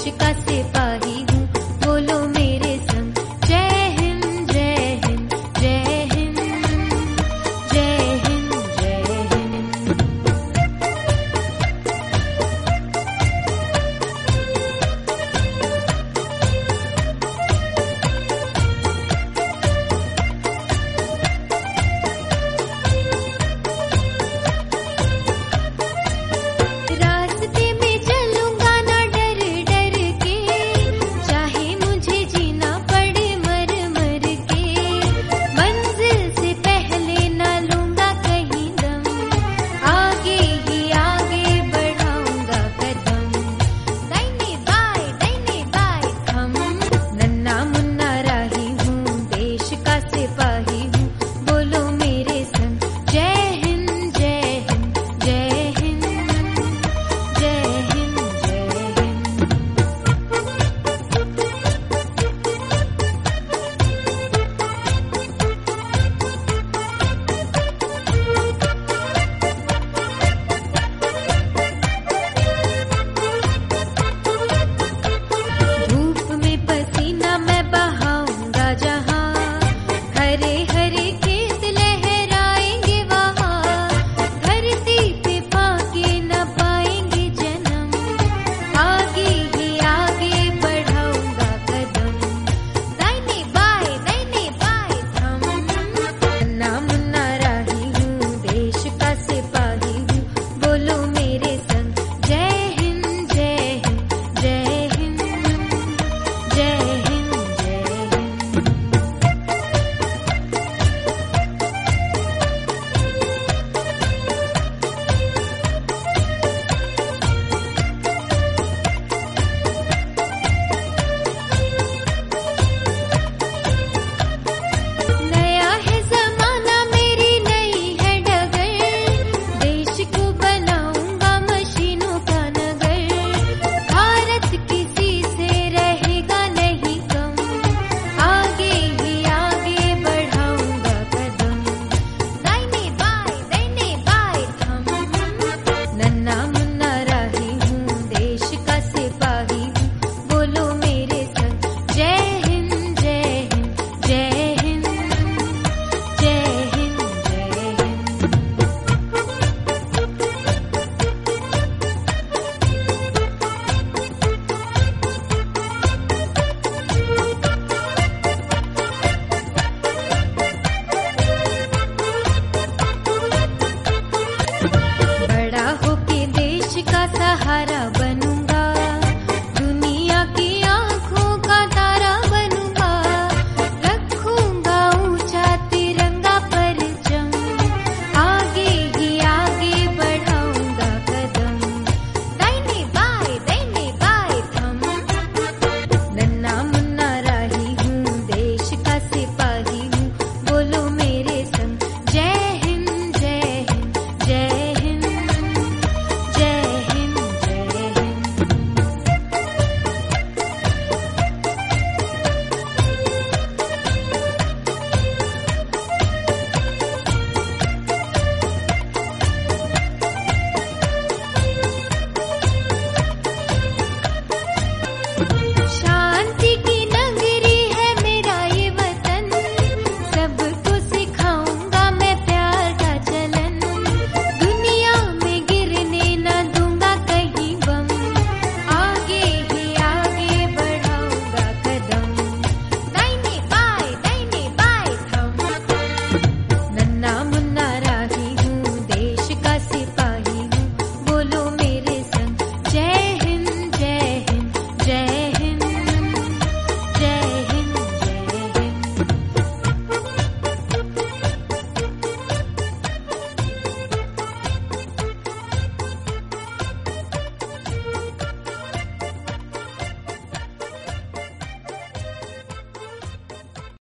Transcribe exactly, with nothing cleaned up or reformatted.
का सिपाही हूँ, बोलो मेरे संग जय हिंद जय हिंद जय हिंद जय हिंद जय हिंद। रास्ते में चलूंगा ना डर डर के, चाहे मुझे जीना पड़े मर मर के। मंजिल से पहले ना लूंगा कहीं दम, आगे ही आगे बढ़ाऊंगा कदम। दाहिने बाएं दाहिने बाएं थम, नन्ना मुन्ना राही हूँ, देश का सिपाही हूँ, बोलो मेरे संग जय हिंद जय हिंद जय हिंद जय हिंद जय हिंद। धूप में पसीना मैं बहाऊंगा जहाँ, हरे हरे खेत लहराएंगे वहाँ। धरती पे पाके न पाएंगे जन्म, आगे ही आगे बढ़ाऊंगा कदम। दाहिने बाएं दाहिने बाएं थम, नन्ना मुन्ना राही हूँ, देश का सिपाही हूँ, बोलो मेरे संग जय हिंद जय हिंद जय हिंद जय हिंद जय हिंद। नया है जमाना मेरी नई है डगर, देश को बनाऊंगा मशीनों का नगर। भारत किसी से रहेगा नहीं कम, आगे ही आगे बढ़ाऊंगा कदम। दाहिने बाएं दाहिने बाएं थम, नन्ना मुन्ना राही हूँ, देश का सिपाही हूँ, बोलो मेरे संग जय हिंद जय हिंद जय हिंद जय हिंद जय हिंद। बड़ा होके देश का सहारा